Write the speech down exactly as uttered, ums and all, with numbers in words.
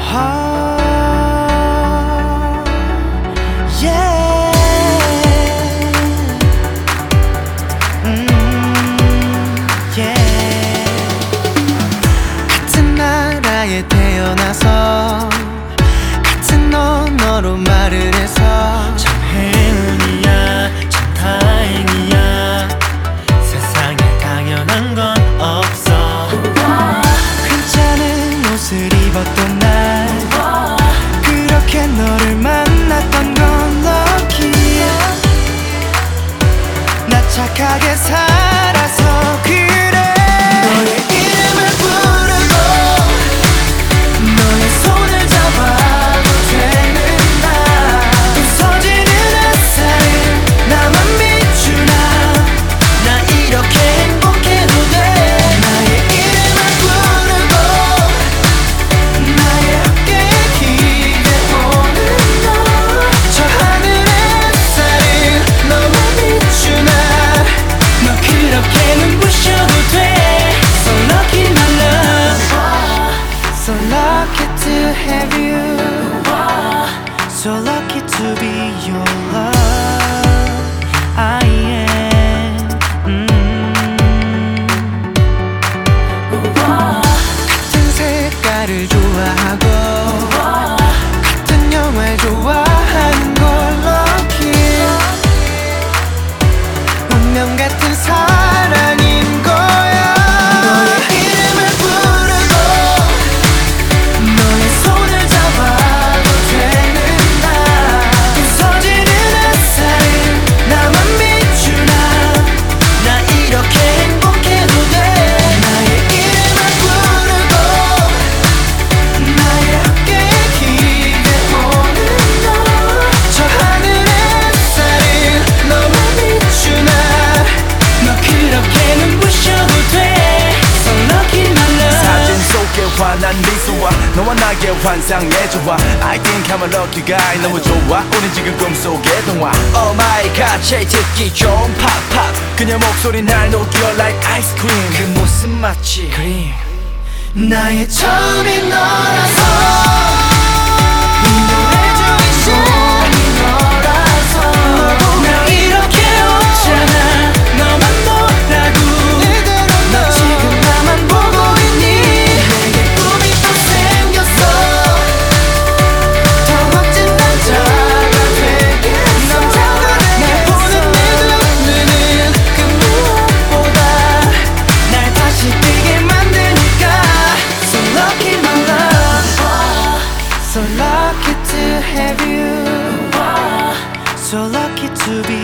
태어나서 같은 언어로 말을 해서 참 행운이야 참 다행이야 세상에 당연한 건 없어 괜찮은 옷을 입었던 날 그렇게 너를 만났던 건 lucky 나 착하게 살아서 그래 너의 이름을 부르고 너의 손을 잡아도 되는 날 부서지는 햇살을 나만 비추나 나 이렇게 행복해도 돼 나의 이름을 부르고 나의 어깨에 기대오는 너 저 하늘의 햇살을 너만 비추나 너 그렇게 눈부셔도 돼 So lucky my love So lucky to have you So lucky to be your love I am 음. 같은 색깔을 좋아하고 같은 영화를 좋아하는 걸 lucky 운명 같은 사랑인 거야 너의 이름을 부르고 너의 손을 잡아도 되는 날 부서지는 햇살을 나만 비추나 나 이렇게 행복해도 돼 나의 이름을 부르고 나의 어깨에 기대오는 너 저 하늘의 햇살을 너만 비추나 너 그렇게 눈부셔도 돼 So lucky my love 사진 속에 환한 미소와 너와 나의 환상의 조화 I think I'm a lucky guy 너무 좋아 우린 지금 꿈속의 동화 Oh my god 제일 듣기 좋은 팝팝 그녀 목소리 날 녹여 like ice cream 그 모습 마치 그림 나의 처음이 너라서 이 노래 중에 시작이 너라서 나 이렇게 웃잖아 너만 보라고 너 지금 나만 보고 있니 내게 꿈이 또 생겼어 더 멋진 남자가 되겠어 남자가 되겠어 날 보는 내 눈은 그 무엇보다 날 다시 뛰게 만드니까 So lucky my love So lucky to have you So lucky to be